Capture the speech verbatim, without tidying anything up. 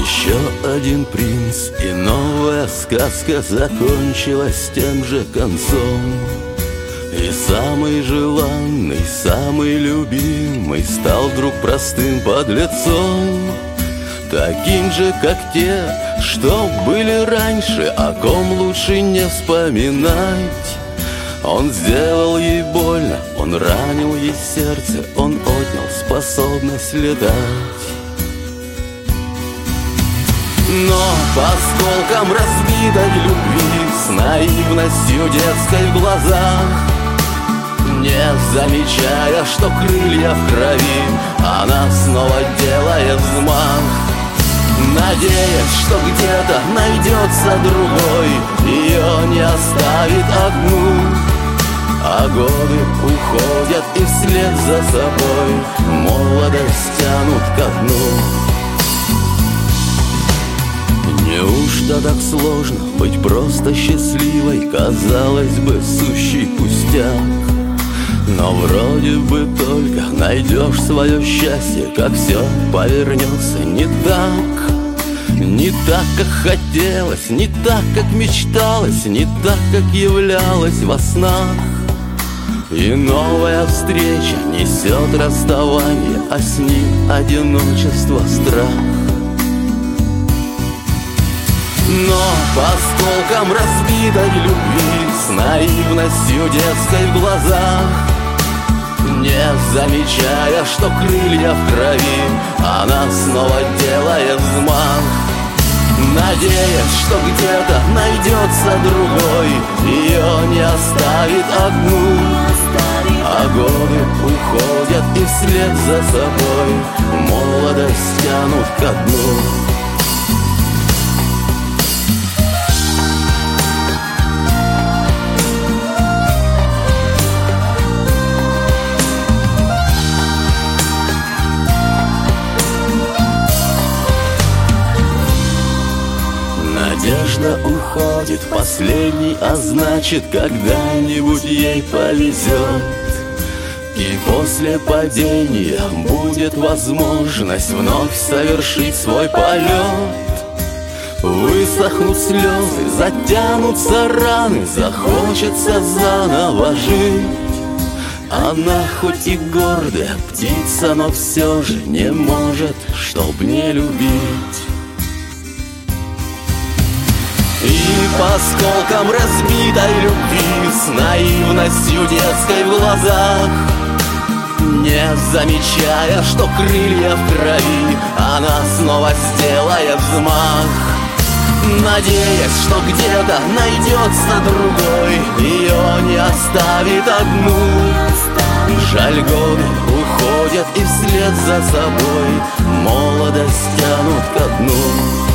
Еще один принц, и новая сказка закончилась тем же концом. И самый желанный, самый любимый стал вдруг простым подлецом, таким же, как те, что были раньше, о ком лучше не вспоминать. Он сделал ей больно, он ранил ей сердце, он отнял способность летать. Но по осколкам разбитой любви, с наивностью детской в глазах, не замечая, что крылья в крови, она снова делает взмах, надеясь, что где-то найдется другой, ее не оставит одну. А годы уходят и вслед за собой молодость тянут ко дну. Неужто так сложно быть просто счастливой? Казалось бы, сущий пустяк. Но вроде бы только найдешь свое счастье, как все повернется не так. Не так, как хотелось, не так, как мечталось, не так, как являлось во снах. И новая встреча несет расставание, а с ним одиночество, страх. Но по осколкам разбитой любви, с наивностью детской в глазах, не замечая, что крылья в крови, она снова делает взмах, надеясь, что где-то найдется другой, ее не оставит одну. А годы уходят и вслед за собой молодость тянут ко дну. Надежда уходит последней, а значит, когда-нибудь ей повезет. И после падения будет возможность вновь совершить свой полет. Высохнут слезы, затянутся раны, захочется заново жить. Она хоть и гордая птица, но все же не может, чтоб не любить. И по осколкам разбитой любви, с наивностью детской в глазах, не замечая, что крылья в крови, она снова сделает взмах, надеясь, что где-то найдется другой, ее не оставит одну. Жаль, годы уходят и вслед за собой молодость тянут ко дну.